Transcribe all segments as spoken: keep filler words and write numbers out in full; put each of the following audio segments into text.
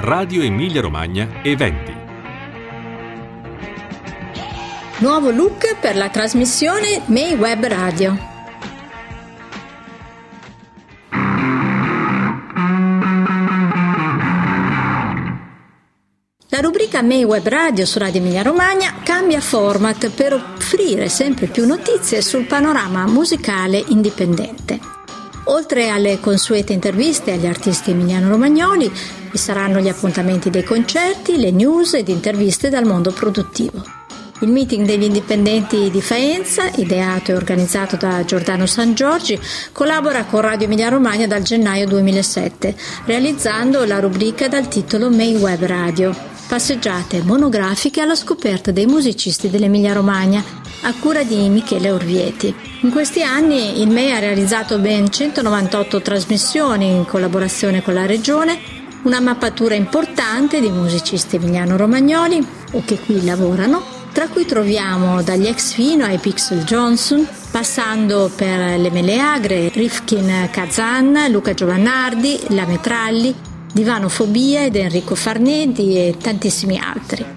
Radio Emilia Romagna Eventi. Nuovo look per la trasmissione May Web Radio. La rubrica May Web Radio su Radio Emilia Romagna cambia format per offrire sempre più notizie sul panorama musicale indipendente. Oltre alle consuete interviste agli artisti emiliano-romagnoli, vi saranno gli appuntamenti dei concerti, le news ed interviste dal mondo produttivo. Il meeting degli indipendenti di Faenza, ideato e organizzato da Giordano Sangiorgi, collabora con Radio Emilia Romagna dal gennaio duemilasette, realizzando la rubrica dal titolo May Web Radio, passeggiate monografiche alla scoperta dei musicisti dell'Emilia Romagna, a cura di Michele Orvieti. In questi anni il M E I ha realizzato ben centonovantotto trasmissioni in collaborazione con la Regione, una mappatura importante di musicisti emiliano-romagnoli o che qui lavorano, tra cui troviamo dagli ex Fino ai Pixel Johnson, passando per le Meleagre, Rifkin Kazan, Luca Giovannardi, La Metralli, Divanofobia ed Enrico Farnedi e tantissimi altri.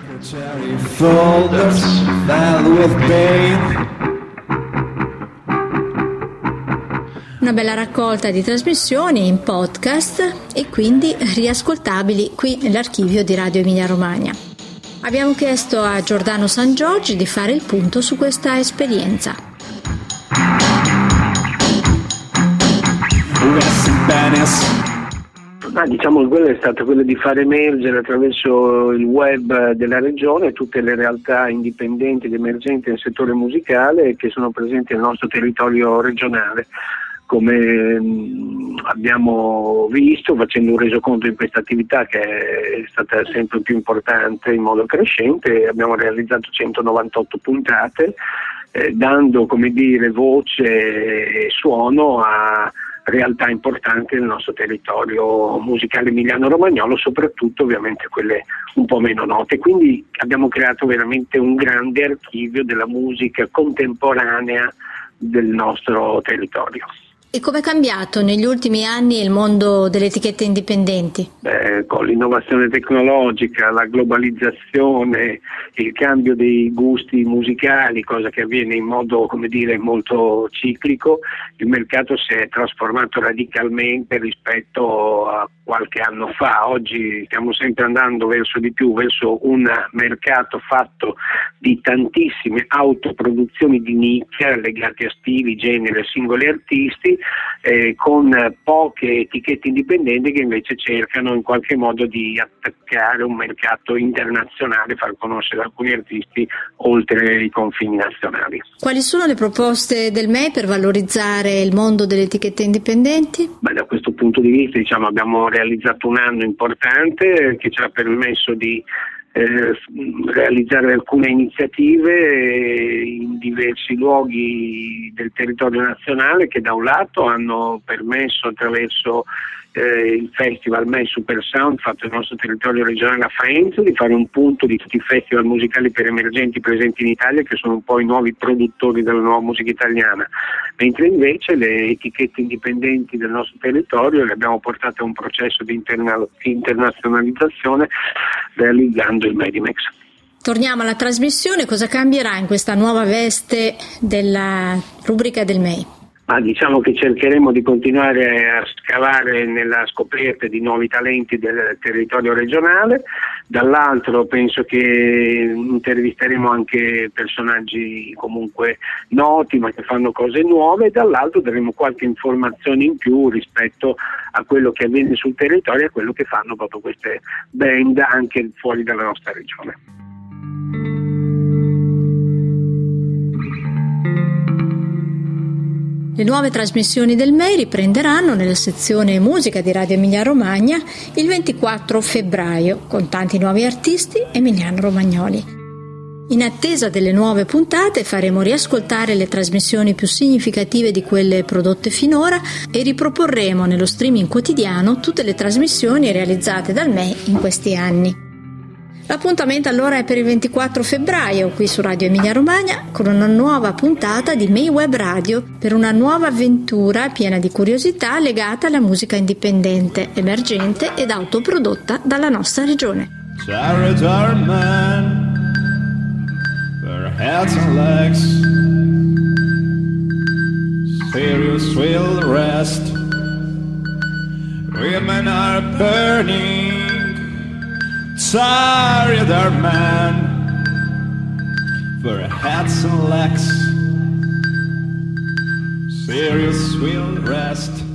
Una bella raccolta di trasmissioni in podcast e quindi riascoltabili qui nell'archivio di Radio Emilia Romagna. Abbiamo chiesto a Giordano Sangiorgi di fare il punto su questa esperienza. Ma diciamo che quello è stato quello di far emergere attraverso il web della regione tutte le realtà indipendenti ed emergenti nel settore musicale che sono presenti nel nostro territorio regionale. Come abbiamo visto, facendo un resoconto di questa attività che è stata sempre più importante in modo crescente, abbiamo realizzato centonovantotto puntate, eh, dando, come dire, voce e suono a realtà importanti nel nostro territorio musicale emiliano-romagnolo, soprattutto ovviamente quelle un po' meno note. Quindi abbiamo creato veramente un grande archivio della musica contemporanea del nostro territorio. E come è cambiato negli ultimi anni il mondo delle etichette indipendenti? Beh, con l'innovazione tecnologica, la globalizzazione, il cambio dei gusti musicali, cosa che avviene in modo, come dire, molto ciclico, il mercato si è trasformato radicalmente rispetto a qualche anno fa. Oggi stiamo sempre andando verso di più, verso un mercato fatto di tantissime autoproduzioni di nicchia legate a stili, generi, singoli artisti, Eh, con poche etichette indipendenti che invece cercano in qualche modo di attaccare un mercato internazionale, far conoscere alcuni artisti oltre i confini nazionali. Quali sono le proposte del M E I per valorizzare il mondo delle etichette indipendenti? Beh, da questo punto di vista, diciamo, abbiamo realizzato un anno importante che ci ha permesso di Eh, realizzare alcune iniziative in diversi luoghi del territorio nazionale che da un lato hanno permesso attraverso eh, il festival M E I Super Sound fatto nel nostro territorio regionale a Faenza di fare un punto di tutti i festival musicali per emergenti presenti in Italia, che sono un po' i nuovi produttori della nuova musica italiana, mentre invece le etichette indipendenti del nostro territorio le abbiamo portate a un processo di interna- internazionalizzazione realizzando il Medimex. Torniamo alla trasmissione. Cosa cambierà in questa nuova veste della rubrica del M E I? Ma diciamo che cercheremo di continuare a scavare nella scoperta di nuovi talenti del territorio regionale. Dall'altro penso che intervisteremo anche personaggi comunque noti ma che fanno cose nuove, dall'altro daremo qualche informazione in più rispetto a quello che avviene sul territorio e a quello che fanno proprio queste band anche fuori dalla nostra regione. Le nuove trasmissioni del M E I riprenderanno nella sezione musica di Radio Emilia Romagna il ventiquattro febbraio con tanti nuovi artisti emiliano-romagnoli. In attesa delle nuove puntate faremo riascoltare le trasmissioni più significative di quelle prodotte finora e riproporremo nello streaming quotidiano tutte le trasmissioni realizzate dal M E I in questi anni. L'appuntamento allora è per il ventiquattro febbraio qui su Radio Emilia Romagna con una nuova puntata di May Web Radio per una nuova avventura piena di curiosità legata alla musica indipendente, emergente ed autoprodotta dalla nostra regione. Chariots are men, their heads and legs, Sirius will rest, women are burning, tired are men, for heads and legs, Sirius will rest.